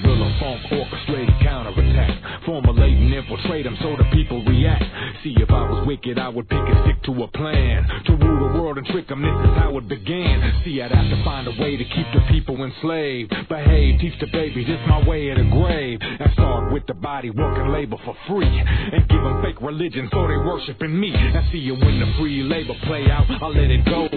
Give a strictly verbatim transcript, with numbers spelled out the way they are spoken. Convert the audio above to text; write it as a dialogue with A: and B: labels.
A: guerrilla funk, orchestrated counterattack, formulate and infiltrate them so the people react. See, if I was wicked, I would pick and stick to a plan to rule the world and trick them. This is how it began. See, I'd have to find a way to keep the people enslaved. Behave, teach the babies, it's my way of the grave. And start with the body, working labor for free, and give them fake religion so they worshiping me. And see, you when the free labor play out, I let it go.